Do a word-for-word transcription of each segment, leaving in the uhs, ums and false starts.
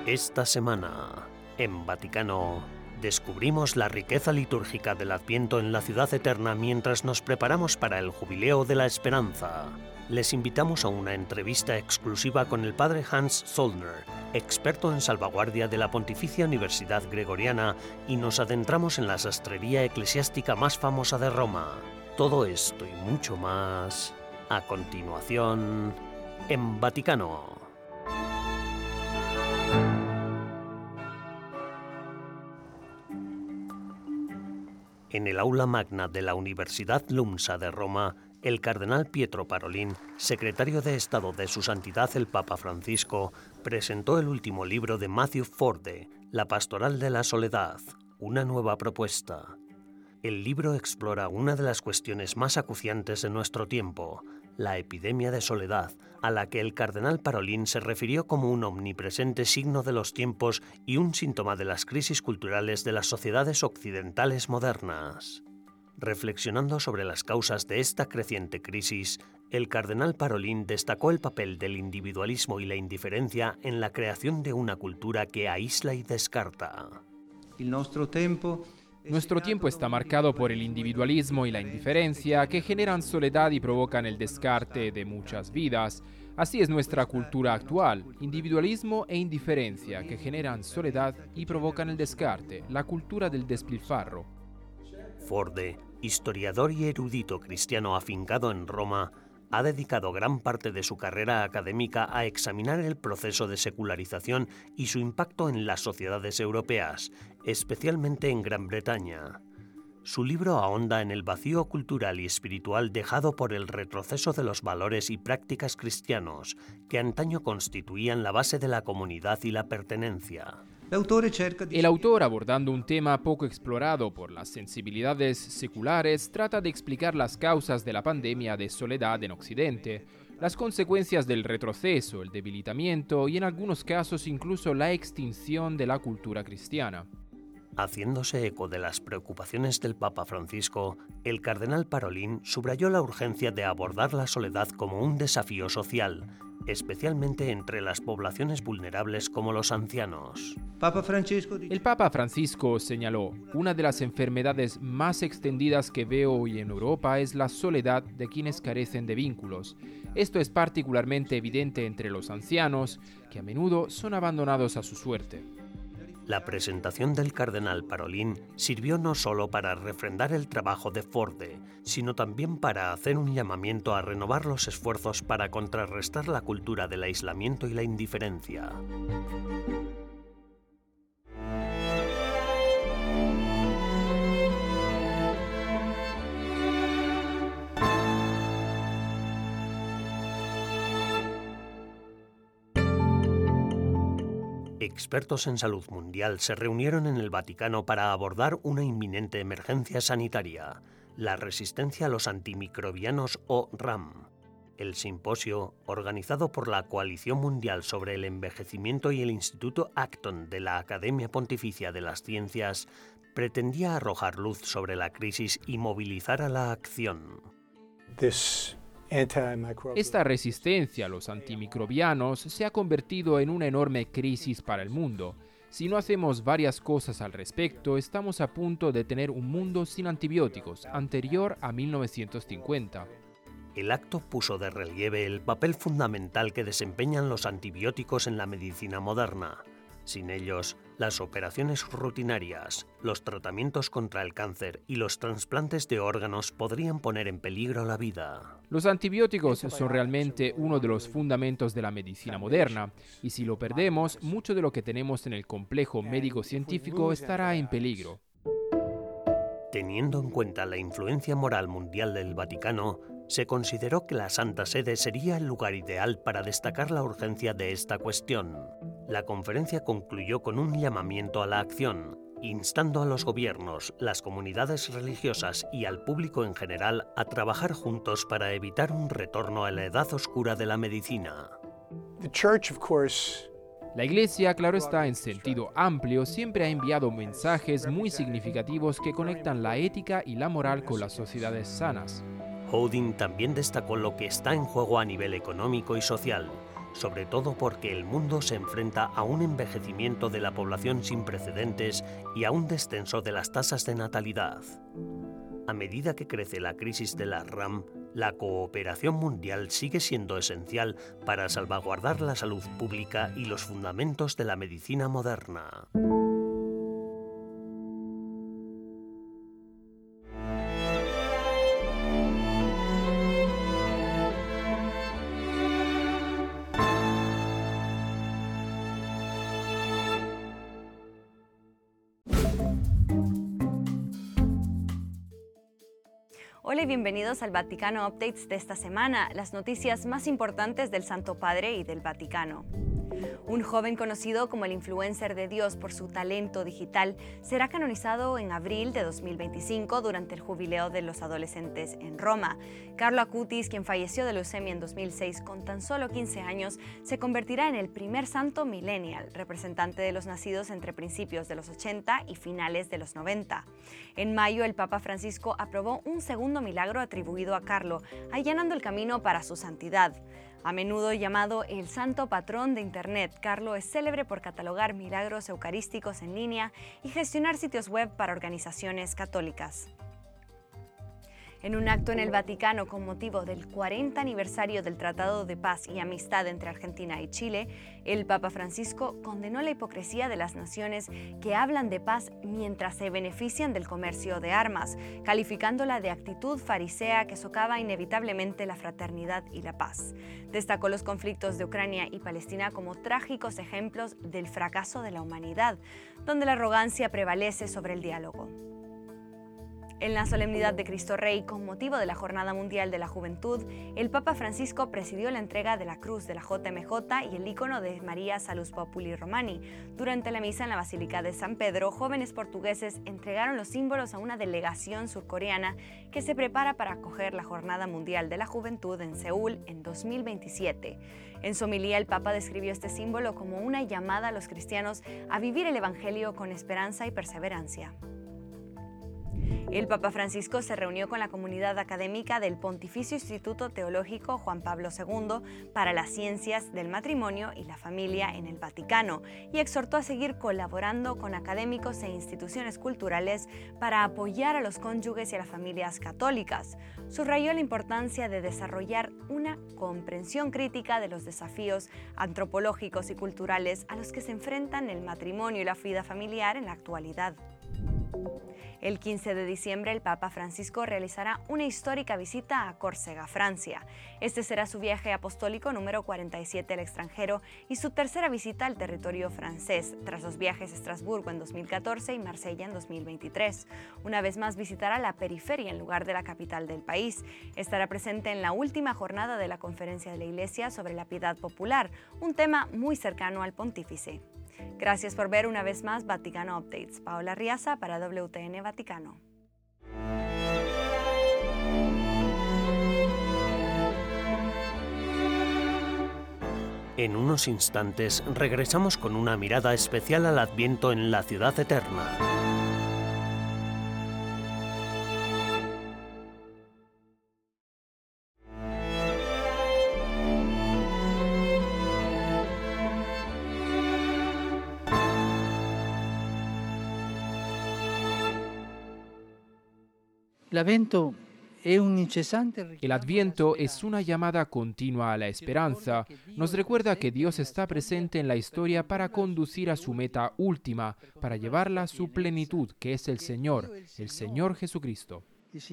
Esta semana, en Vaticano, descubrimos la riqueza litúrgica del Adviento en la Ciudad Eterna mientras nos preparamos para el Jubileo de la Esperanza. Les invitamos a una entrevista exclusiva con el padre Hans Zollner, experto en salvaguardia de la Pontificia Universidad Gregoriana, y nos adentramos en la sastrería eclesiástica más famosa de Roma. Todo esto y mucho más, a continuación, en Vaticano. En el aula magna de la Universidad LUMSA de Roma, el cardenal Pietro Parolin, secretario de Estado de Su Santidad el Papa Francisco, presentó el último libro de Matthew Forde, La Pastoral de la Soledad, una nueva propuesta. El libro explora una de las cuestiones más acuciantes de nuestro tiempo, la epidemia de soledad, a la que el cardenal Parolin se refirió como un omnipresente signo de los tiempos y un síntoma de las crisis culturales de las sociedades occidentales modernas. Reflexionando sobre las causas de esta creciente crisis, el cardenal Parolin destacó el papel del individualismo y la indiferencia en la creación de una cultura que aísla y descarta. El nuestro tiempo... Nuestro tiempo está marcado por el individualismo y la indiferencia que generan soledad y provocan el descarte de muchas vidas. Así es nuestra cultura actual, individualismo e indiferencia que generan soledad y provocan el descarte, la cultura del despilfarro. Forde, historiador y erudito cristiano afincado en Roma, ha dedicado gran parte de su carrera académica a examinar el proceso de secularización y su impacto en las sociedades europeas, especialmente en Gran Bretaña. Su libro ahonda en el vacío cultural y espiritual dejado por el retroceso de los valores y prácticas cristianos, que antaño constituían la base de la comunidad y la pertenencia. El autor, abordando un tema poco explorado por las sensibilidades seculares, trata de explicar las causas de la pandemia de soledad en Occidente, las consecuencias del retroceso, el debilitamiento y en algunos casos incluso la extinción de la cultura cristiana. Haciéndose eco de las preocupaciones del Papa Francisco, el cardenal Parolin subrayó la urgencia de abordar la soledad como un desafío social, especialmente entre las poblaciones vulnerables como los ancianos. Papa Francisco... El Papa Francisco señaló, una de las enfermedades más extendidas que veo hoy en Europa es la soledad de quienes carecen de vínculos. Esto es particularmente evidente entre los ancianos, que a menudo son abandonados a su suerte. La presentación del cardenal Parolin sirvió no solo para refrendar el trabajo de Forde, sino también para hacer un llamamiento a renovar los esfuerzos para contrarrestar la cultura del aislamiento y la indiferencia. Expertos en salud mundial se reunieron en el Vaticano para abordar una inminente emergencia sanitaria, la resistencia a los antimicrobianos o RAM. El simposio, organizado por la Coalición Mundial sobre el Envejecimiento y el Instituto Acton de la Academia Pontificia de las Ciencias, pretendía arrojar luz sobre la crisis y movilizar a la acción. This... Esta resistencia a los antimicrobianos se ha convertido en una enorme crisis para el mundo. Si no hacemos varias cosas al respecto, estamos a punto de tener un mundo sin antibióticos, anterior a mil novecientos cincuenta. El acto puso de relieve el papel fundamental que desempeñan los antibióticos en la medicina moderna. Sin ellos, las operaciones rutinarias, los tratamientos contra el cáncer y los trasplantes de órganos podrían poner en peligro la vida. Los antibióticos son realmente uno de los fundamentos de la medicina moderna, y si lo perdemos, mucho de lo que tenemos en el complejo médico-científico estará en peligro. Teniendo en cuenta la influencia moral mundial del Vaticano, se consideró que la Santa Sede sería el lugar ideal para destacar la urgencia de esta cuestión. La conferencia concluyó con un llamamiento a la acción, instando a los gobiernos, las comunidades religiosas y al público en general a trabajar juntos para evitar un retorno a la edad oscura de la medicina. The Church, of course... La Iglesia, claro está, en sentido amplio, siempre ha enviado mensajes muy significativos que conectan la ética y la moral con las sociedades sanas. Houghton también destacó lo que está en juego a nivel económico y social, sobre todo porque el mundo se enfrenta a un envejecimiento de la población sin precedentes y a un descenso de las tasas de natalidad. A medida que crece la crisis de la RAM, la cooperación mundial sigue siendo esencial para salvaguardar la salud pública y los fundamentos de la medicina moderna. Hola y bienvenidos al Vaticano Updates de esta semana, las noticias más importantes del Santo Padre y del Vaticano. Un joven conocido como el influencer de Dios por su talento digital será canonizado en abril de dos mil veinticinco durante el jubileo de los adolescentes en Roma. Carlo Acutis, quien falleció de leucemia en dos mil seis con tan solo quince años, se convertirá en el primer santo millennial, representante de los nacidos entre principios de los ochenta y finales de los noventa. En mayo, el Papa Francisco aprobó un segundo milagro atribuido a Carlo, allanando el camino para su santidad. A menudo llamado el santo patrón de Internet, Carlo es célebre por catalogar milagros eucarísticos en línea y gestionar sitios web para organizaciones católicas. En un acto en el Vaticano con motivo del cuarenta aniversario del Tratado de Paz y Amistad entre Argentina y Chile, el Papa Francisco condenó la hipocresía de las naciones que hablan de paz mientras se benefician del comercio de armas, calificándola de actitud farisea que socava inevitablemente la fraternidad y la paz. Destacó los conflictos de Ucrania y Palestina como trágicos ejemplos del fracaso de la humanidad, donde la arrogancia prevalece sobre el diálogo. En la solemnidad de Cristo Rey, con motivo de la Jornada Mundial de la Juventud, el Papa Francisco presidió la entrega de la cruz de la J M J y el ícono de María Salus Populi Romani. Durante la misa en la Basílica de San Pedro, jóvenes portugueses entregaron los símbolos a una delegación surcoreana que se prepara para acoger la Jornada Mundial de la Juventud en Seúl en dos mil veintisiete. En su homilía, el Papa describió este símbolo como una llamada a los cristianos a vivir el Evangelio con esperanza y perseverancia. El Papa Francisco se reunió con la comunidad académica del Pontificio Instituto Teológico Juan Pablo segundo para las ciencias del matrimonio y la familia en el Vaticano y exhortó a seguir colaborando con académicos e instituciones culturales para apoyar a los cónyuges y a las familias católicas. Subrayó la importancia de desarrollar una comprensión crítica de los desafíos antropológicos y culturales a los que se enfrentan el matrimonio y la vida familiar en la actualidad. El quince de diciembre, el Papa Francisco realizará una histórica visita a Córcega, Francia. Este será su viaje apostólico número cuarenta y siete al extranjero y su tercera visita al territorio francés, tras los viajes a Estrasburgo en dos mil catorce y Marsella en dos mil veintitrés. Una vez más visitará la periferia en lugar de la capital del país. Estará presente en la última jornada de la Conferencia de la Iglesia sobre la Piedad Popular, un tema muy cercano al pontífice. Gracias por ver una vez más Vaticano Updates. Paola Riaza para W T N Vaticano. En unos instantes regresamos con una mirada especial al Adviento en la Ciudad Eterna. El Adviento es una llamada continua a la esperanza. Nos recuerda que Dios está presente en la historia para conducir a su meta última, para llevarla a su plenitud, que es el Señor, el Señor Jesucristo.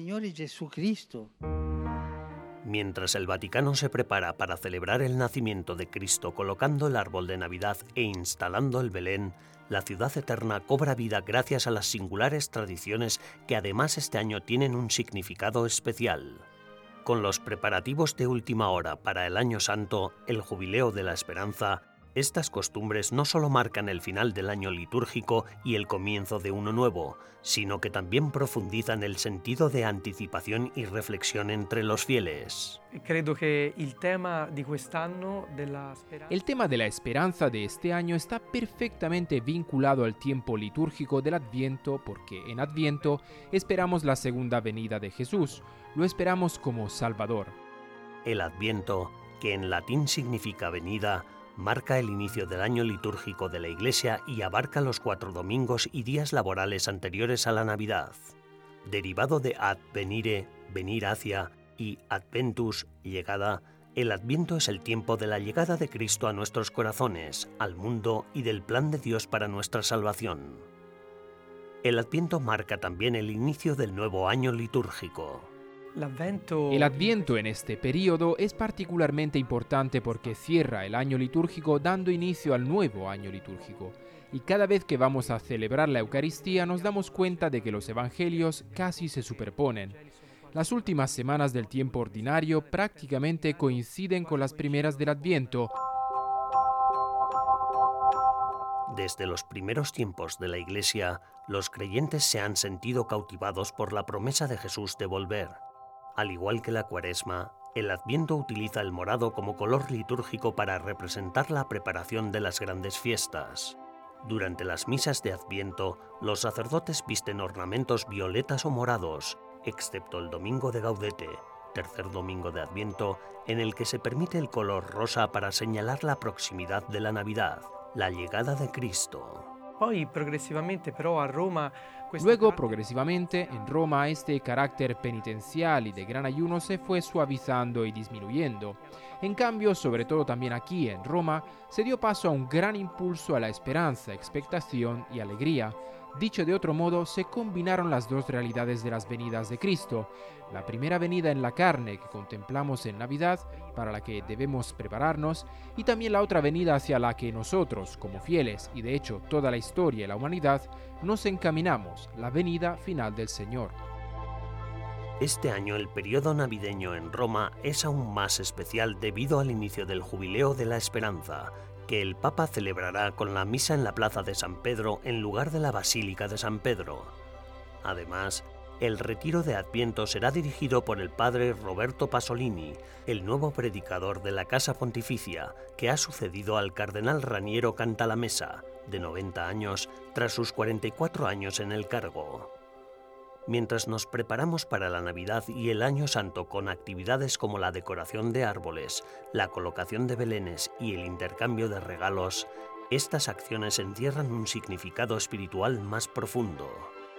Mientras el Vaticano se prepara para celebrar el nacimiento de Cristo colocando el árbol de Navidad e instalando el Belén, la Ciudad Eterna cobra vida gracias a las singulares tradiciones que además este año tienen un significado especial. Con los preparativos de última hora para el Año Santo, el Jubileo de la Esperanza, estas costumbres no solo marcan el final del año litúrgico y el comienzo de uno nuevo, sino que también profundizan el sentido de anticipación y reflexión entre los fieles. Creo que el tema de quest'anno della speranza... El tema de la esperanza de este año está perfectamente vinculado al tiempo litúrgico del Adviento, porque en Adviento esperamos la segunda venida de Jesús, lo esperamos como Salvador. El Adviento que en latín significa venida, marca el inicio del año litúrgico de la Iglesia y abarca los cuatro domingos y días laborales anteriores a la Navidad. Derivado de advenire, venir hacia, y adventus, llegada, el Adviento es el tiempo de la llegada de Cristo a nuestros corazones, al mundo y del plan de Dios para nuestra salvación. El Adviento marca también el inicio del nuevo año litúrgico. El Adviento en este periodo es particularmente importante porque cierra el año litúrgico dando inicio al nuevo año litúrgico. Y cada vez que vamos a celebrar la Eucaristía nos damos cuenta de que los evangelios casi se superponen. Las últimas semanas del tiempo ordinario prácticamente coinciden con las primeras del Adviento. Desde los primeros tiempos de la Iglesia, los creyentes se han sentido cautivados por la promesa de Jesús de volver. Al igual que la Cuaresma, el Adviento utiliza el morado como color litúrgico para representar la preparación de las grandes fiestas. Durante las misas de Adviento, los sacerdotes visten ornamentos violetas o morados, excepto el Domingo de Gaudete, tercer domingo de Adviento, en el que se permite el color rosa para señalar la proximidad de la Navidad, la llegada de Cristo. Luego, progresivamente, en Roma este carácter penitencial y de gran ayuno se fue suavizando y disminuyendo. En cambio, sobre todo también aquí en Roma, se dio paso a un gran impulso a la esperanza, expectación y alegría. Dicho de otro modo, se combinaron las dos realidades de las venidas de Cristo. La primera venida en la carne que contemplamos en Navidad, para la que debemos prepararnos, y también la otra venida hacia la que nosotros, como fieles, y de hecho toda la historia y la humanidad, nos encaminamos, la venida final del Señor. Este año el periodo navideño en Roma es aún más especial debido al inicio del Jubileo de la Esperanza, que el Papa celebrará con la misa en la Plaza de San Pedro en lugar de la Basílica de San Pedro. Además, el retiro de Adviento será dirigido por el padre Roberto Pasolini, el nuevo predicador de la Casa Pontificia, que ha sucedido al cardenal Raniero Cantalamessa, de noventa años, tras sus cuarenta y cuatro años en el cargo. Mientras nos preparamos para la Navidad y el Año Santo con actividades como la decoración de árboles, la colocación de belenes y el intercambio de regalos, estas acciones encierran un significado espiritual más profundo.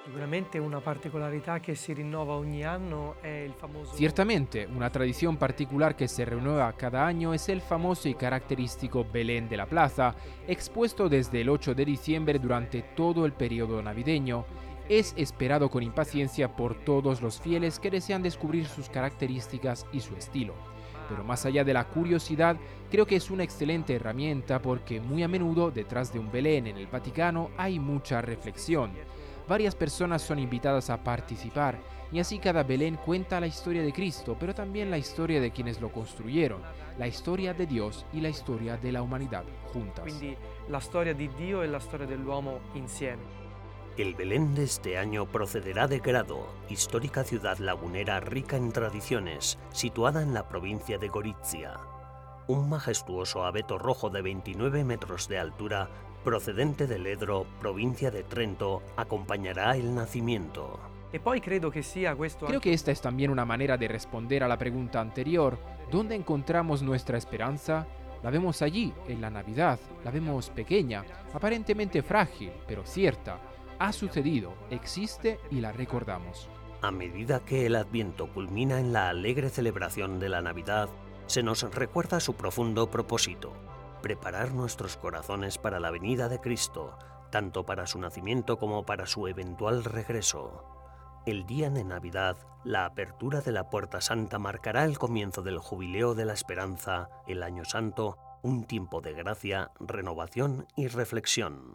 Ciertamente, una tradición particular que se renueva cada año es el famoso y característico Belén de la Plaza, expuesto desde el ocho de diciembre durante todo el periodo navideño. Es esperado con impaciencia por todos los fieles que desean descubrir sus características y su estilo. Pero más allá de la curiosidad, creo que es una excelente herramienta porque muy a menudo detrás de un Belén en el Vaticano hay mucha reflexión. Varias personas son invitadas a participar y así cada Belén cuenta la historia de Cristo, pero también la historia de quienes lo construyeron, la historia de Dios y la historia de la humanidad juntas. Quindi la storia di Dio e la storia dell'uomo insieme. El Belén de este año procederá de Grado, histórica ciudad lagunera rica en tradiciones, situada en la provincia de Gorizia. Un majestuoso abeto rojo de veintinueve metros de altura, procedente de Ledro, provincia de Trento, acompañará el nacimiento. Creo que esta es también una manera de responder a la pregunta anterior, ¿dónde encontramos nuestra esperanza? La vemos allí, en la Navidad, la vemos pequeña, aparentemente frágil, pero cierta. Ha sucedido, existe y la recordamos. A medida que el Adviento culmina en la alegre celebración de la Navidad, se nos recuerda su profundo propósito: preparar nuestros corazones para la venida de Cristo, tanto para su nacimiento como para su eventual regreso. El día de Navidad, la apertura de la Puerta Santa marcará el comienzo del Jubileo de la Esperanza, el Año Santo, un tiempo de gracia, renovación y reflexión.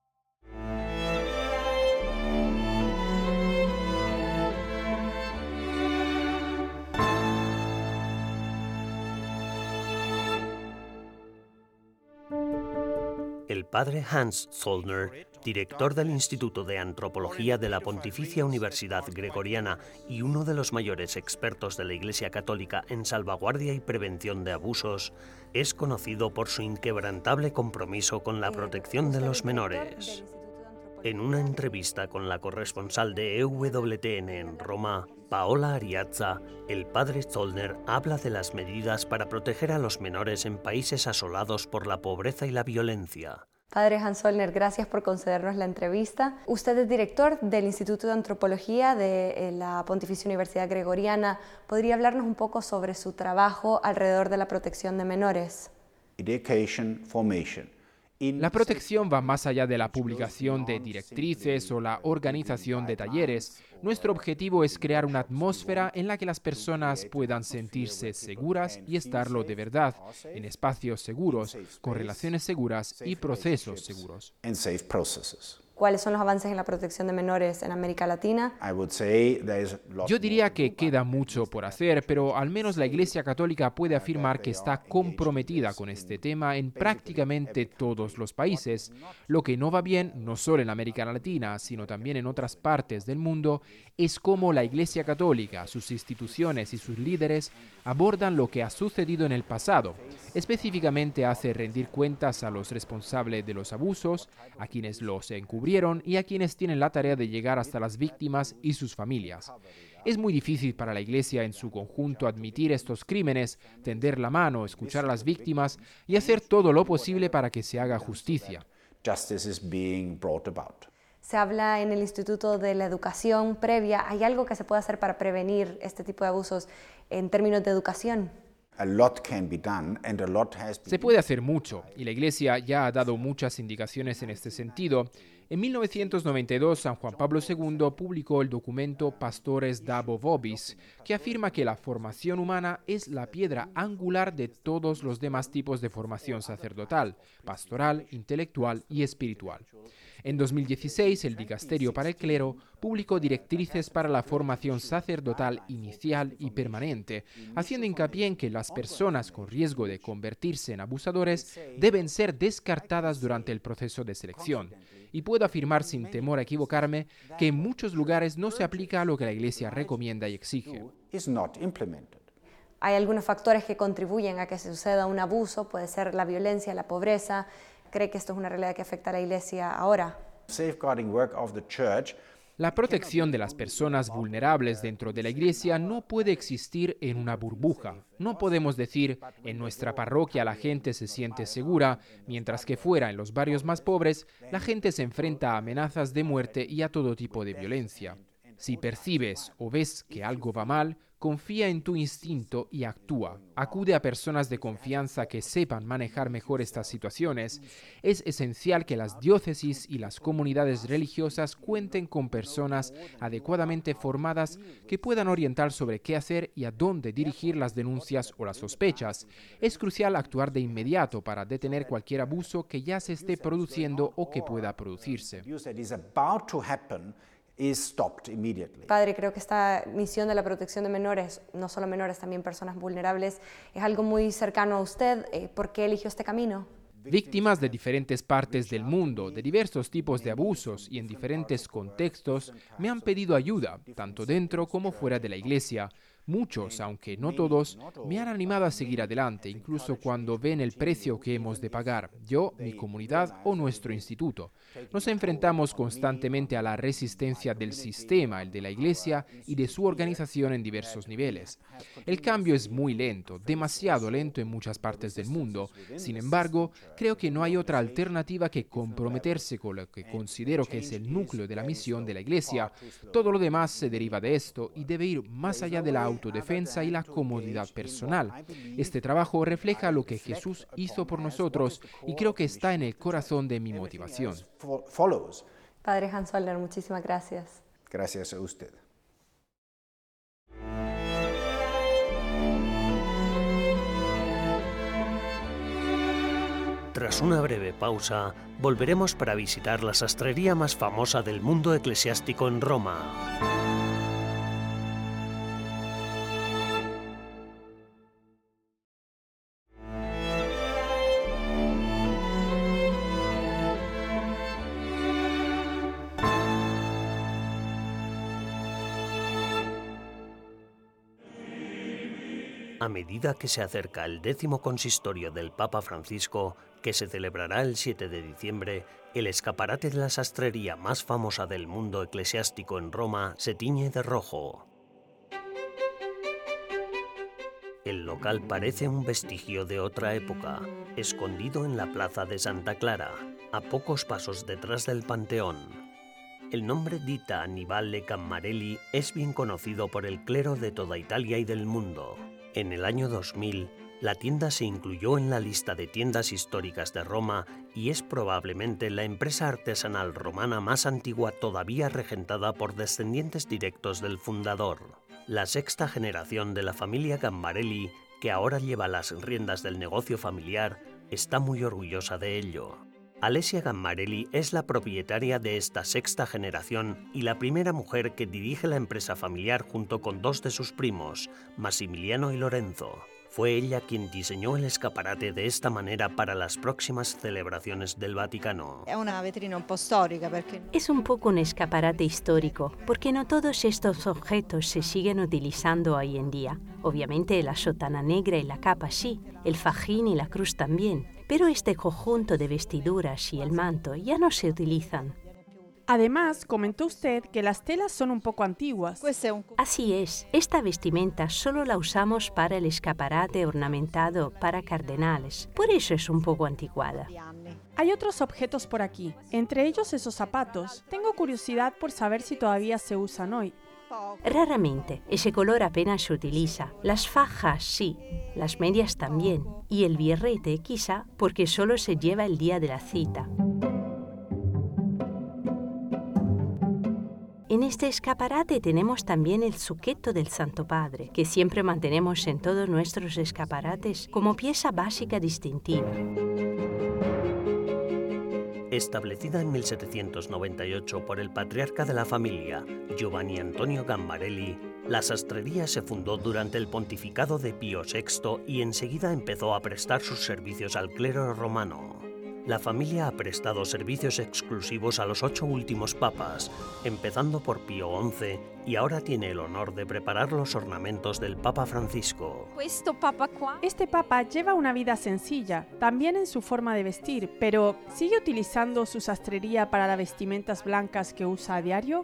El padre Hans Zollner, director del Instituto de Antropología de la Pontificia Universidad Gregoriana y uno de los mayores expertos de la Iglesia Católica en salvaguardia y prevención de abusos, es conocido por su inquebrantable compromiso con la protección de los menores. En una entrevista con la corresponsal de E W T N en Roma, Paola Ariazza, el padre Zollner habla de las medidas para proteger a los menores en países asolados por la pobreza y la violencia. Padre Hans Zollner, gracias por concedernos la entrevista. Usted es director del Instituto de Antropología de la Pontificia Universidad Gregoriana. ¿Podría hablarnos un poco sobre su trabajo alrededor de la protección de menores? Education, formation. La protección va más allá de la publicación de directrices o la organización de talleres. Nuestro objetivo es crear una atmósfera en la que las personas puedan sentirse seguras y estarlo de verdad, en espacios seguros, con relaciones seguras y procesos seguros. ¿Cuáles son los avances en la protección de menores en América Latina? Yo diría que queda mucho por hacer, pero al menos la Iglesia Católica puede afirmar que está comprometida con este tema en prácticamente todos los países. Lo que no va bien, no solo en América Latina, sino también en otras partes del mundo, es cómo la Iglesia Católica, sus instituciones y sus líderes abordan lo que ha sucedido en el pasado. Específicamente hace rendir cuentas a los responsables de los abusos, a quienes los encubrieron y a quienes tienen la tarea de llegar hasta las víctimas y sus familias. Es muy difícil para la Iglesia en su conjunto admitir estos crímenes, tender la mano, escuchar a las víctimas y hacer todo lo posible para que se haga justicia. Se habla en el Instituto de la Educación Previa. ¿Hay algo que se puede hacer para prevenir este tipo de abusos en términos de educación? Se puede hacer mucho, y la Iglesia ya ha dado muchas indicaciones en este sentido. En mil novecientos noventa y dos, San Juan Pablo segundo publicó el documento Pastores Dabo Vobis, que afirma que la formación humana es la piedra angular de todos los demás tipos de formación sacerdotal, pastoral, intelectual y espiritual. En dos mil dieciséis, el Dicasterio para el Clero publicó directrices para la formación sacerdotal inicial y permanente, haciendo hincapié en que las personas con riesgo de convertirse en abusadores deben ser descartadas durante el proceso de selección. Y puedo afirmar sin temor a equivocarme que en muchos lugares no se aplica lo que la Iglesia recomienda y exige. Hay algunos factores que contribuyen a que se suceda un abuso, puede ser la violencia, la pobreza. ¿Cree que esto es una realidad que afecta a la Iglesia ahora? La protección de las personas vulnerables dentro de la Iglesia no puede existir en una burbuja. No podemos decir, en nuestra parroquia la gente se siente segura, mientras que fuera, en los barrios más pobres, la gente se enfrenta a amenazas de muerte y a todo tipo de violencia. Si percibes o ves que algo va mal, confía en tu instinto y actúa. Acude a personas de confianza que sepan manejar mejor estas situaciones. Es esencial que las diócesis y las comunidades religiosas cuenten con personas adecuadamente formadas que puedan orientar sobre qué hacer y a dónde dirigir las denuncias o las sospechas. Es crucial actuar de inmediato para detener cualquier abuso que ya se esté produciendo o que pueda producirse. Padre, creo que esta misión de la protección de menores, no solo menores, también personas vulnerables, es algo muy cercano a usted. ¿Por qué eligió este camino? Víctimas de diferentes partes del mundo, de diversos tipos de abusos y en diferentes contextos, me han pedido ayuda, tanto dentro como fuera de la Iglesia. Muchos, aunque no todos, me han animado a seguir adelante, incluso cuando ven el precio que hemos de pagar, yo, mi comunidad o nuestro instituto. Nos enfrentamos constantemente a la resistencia del sistema, el de la Iglesia y de su organización en diversos niveles. El cambio es muy lento, demasiado lento en muchas partes del mundo. Sin embargo, creo que no hay otra alternativa que comprometerse con lo que considero que es el núcleo de la misión de la Iglesia. Todo lo demás se deriva de esto y debe ir más allá de la autodefensa y la comodidad personal. Este trabajo refleja lo que Jesús hizo por nosotros y creo que está en el corazón de mi motivación. Padre Hans Zollner, muchísimas gracias. Gracias a usted. Tras una breve pausa, volveremos para visitar la sastrería más famosa del mundo eclesiástico en Roma. A medida que se acerca el décimo consistorio del Papa Francisco, que se celebrará el siete de diciembre, el escaparate de la sastrería más famosa del mundo eclesiástico en Roma se tiñe de rojo. El local parece un vestigio de otra época, escondido en la plaza de Santa Clara, a pocos pasos detrás del Panteón. El nombre Ditta Annibale Cammarelli es bien conocido por el clero de toda Italia y del mundo. En el año dos mil, la tienda se incluyó en la lista de tiendas históricas de Roma y es probablemente la empresa artesanal romana más antigua todavía regentada por descendientes directos del fundador. La sexta generación de la familia Gambarelli, que ahora lleva las riendas del negocio familiar, está muy orgullosa de ello. Alessia Gambarelli es la propietaria de esta sexta generación y la primera mujer que dirige la empresa familiar junto con dos de sus primos, Massimiliano y Lorenzo. Fue ella quien diseñó el escaparate de esta manera para las próximas celebraciones del Vaticano. Es una vetrina un po' storica porque... Es un poco un escaparate histórico, porque no todos estos objetos se siguen utilizando hoy en día. Obviamente la sotana negra y la capa sí, el fajín y la cruz también, pero este conjunto de vestiduras y el manto ya no se utilizan. Además, comentó usted que las telas son un poco antiguas. Así es, esta vestimenta solo la usamos para el escaparate ornamentado para cardenales, por eso es un poco anticuada. Hay otros objetos por aquí, entre ellos esos zapatos. Tengo curiosidad por saber si todavía se usan hoy. Raramente, ese color apenas se utiliza. Las fajas sí, las medias también, y el birrete quizá porque solo se lleva el día de la cita. En este escaparate tenemos también el zucchetto del Santo Padre, que siempre mantenemos en todos nuestros escaparates como pieza básica distintiva. Establecida en mil setecientos noventa y ocho por el patriarca de la familia, Giovanni Antonio Gambarelli, la sastrería se fundó durante el pontificado de Pío sexto y enseguida empezó a prestar sus servicios al clero romano. La familia ha prestado servicios exclusivos a los ocho últimos papas, empezando por Pío once, y ahora tiene el honor de preparar los ornamentos del Papa Francisco. Este papa lleva una vida sencilla, también en su forma de vestir, pero ¿sigue utilizando su sastrería para las vestimentas blancas que usa a diario?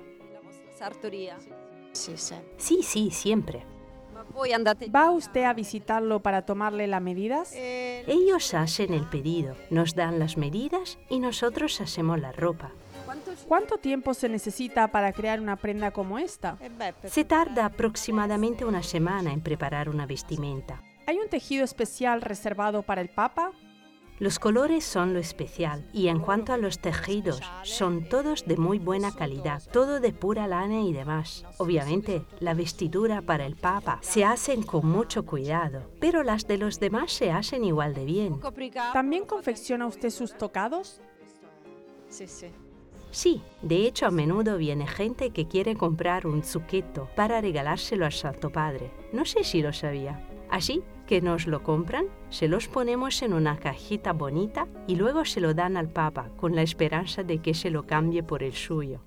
Sí, sí, siempre. ¿Va usted a visitarlo para tomarle las medidas? Ellos hacen el pedido, nos dan las medidas y nosotros hacemos la ropa. ¿Cuánto tiempo se necesita para crear una prenda como esta? Se tarda aproximadamente una semana en preparar una vestimenta. ¿Hay un tejido especial reservado para el Papa? Los colores son lo especial y en cuanto a los tejidos, son todos de muy buena calidad, todo de pura lana y demás. Obviamente, la vestidura para el Papa se hacen con mucho cuidado, pero las de los demás se hacen igual de bien. ¿También confecciona usted sus tocados? Sí, de hecho a menudo viene gente que quiere comprar un zucchetto para regalárselo al Santo Padre. No sé si lo sabía. Así que nos lo compran, se los ponemos en una cajita bonita y luego se lo dan al Papa con la esperanza de que se lo cambie por el suyo.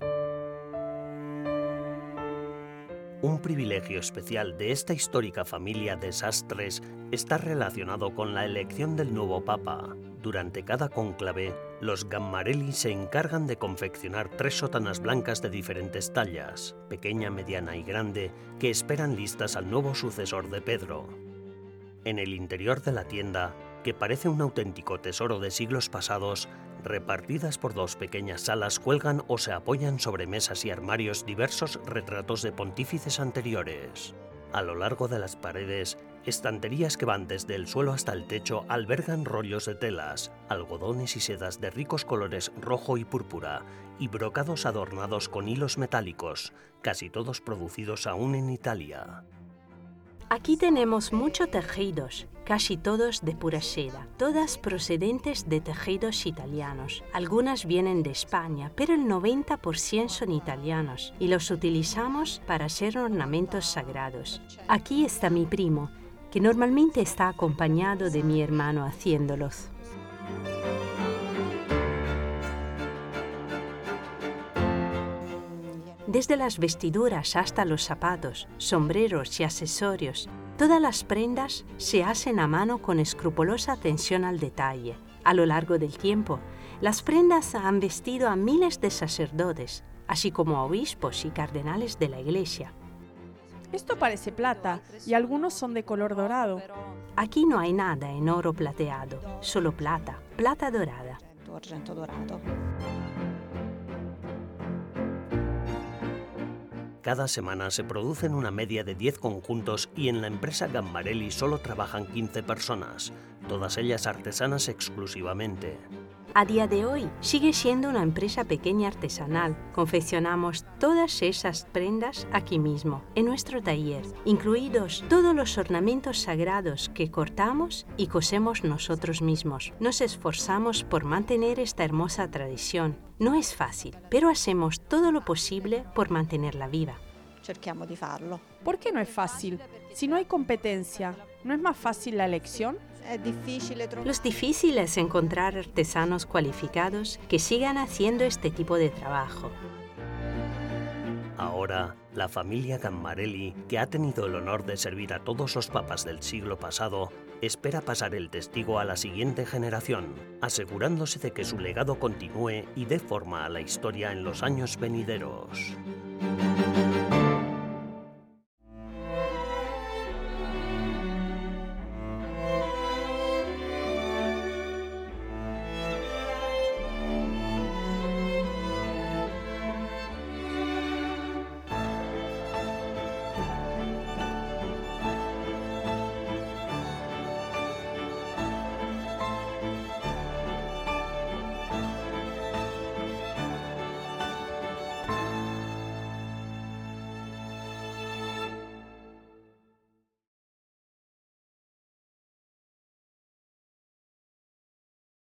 Un privilegio especial de esta histórica familia de sastres está relacionado con la elección del nuevo Papa. Durante cada cónclave, los Gambarelli se encargan de confeccionar tres sotanas blancas de diferentes tallas, pequeña, mediana y grande, que esperan listas al nuevo sucesor de Pedro. En el interior de la tienda, que parece un auténtico tesoro de siglos pasados, repartidas por dos pequeñas salas cuelgan o se apoyan sobre mesas y armarios diversos retratos de pontífices anteriores. A lo largo de las paredes, estanterías que van desde el suelo hasta el techo albergan rollos de telas, algodones y sedas de ricos colores rojo y púrpura, y brocados adornados con hilos metálicos, casi todos producidos aún en Italia. Aquí tenemos muchos tejidos, casi todos de pura seda, todas procedentes de tejidos italianos. Algunas vienen de España, pero el noventa por ciento son italianos y los utilizamos para hacer ornamentos sagrados. Aquí está mi primo, que normalmente está acompañado de mi hermano haciéndolos. Desde las vestiduras hasta los zapatos, sombreros y accesorios, todas las prendas se hacen a mano con escrupulosa atención al detalle. A lo largo del tiempo, las prendas han vestido a miles de sacerdotes, así como a obispos y cardenales de la Iglesia. Esto parece plata y algunos son de color dorado. Aquí no hay nada en oro plateado, solo plata, plata dorada. Argento dorato. Cada semana se producen una media de diez conjuntos y en la empresa Gammarelli solo trabajan quince personas, todas ellas artesanas exclusivamente. A día de hoy sigue siendo una empresa pequeña artesanal. Confeccionamos todas esas prendas aquí mismo, en nuestro taller, incluidos todos los ornamentos sagrados que cortamos y cosemos nosotros mismos. Nos esforzamos por mantener esta hermosa tradición. No es fácil, pero hacemos todo lo posible por mantenerla viva. Cerchiamo di farlo. ¿Por qué no es fácil? Si no hay competencia, ¿no es más fácil la elección? Es difícil Lo difícil es encontrar artesanos cualificados que sigan haciendo este tipo de trabajo. Ahora, la familia Gammarelli, que ha tenido el honor de servir a todos los papas del siglo pasado, espera pasar el testigo a la siguiente generación, asegurándose de que su legado continúe y dé forma a la historia en los años venideros.